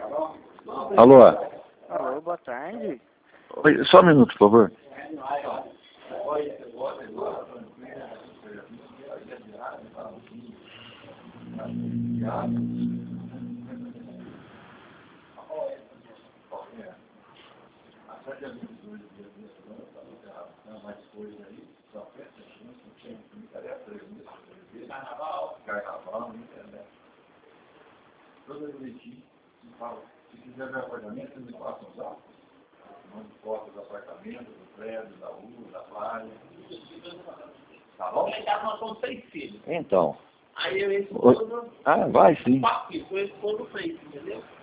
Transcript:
Alô? Alô, boa tarde. Oi, só um minuto, por favor. Carnaval, internet. Toda direitinho, se quiser ver apartamento, vocês me passam os autos. Mande fotos do apartamento, do prédio, da rua, da praia. Tá bom? Nós somos 6 filhos. Então. Aí eu e a esposa. Vai sim. 4 filhos, eu e a esposa 6, entendeu?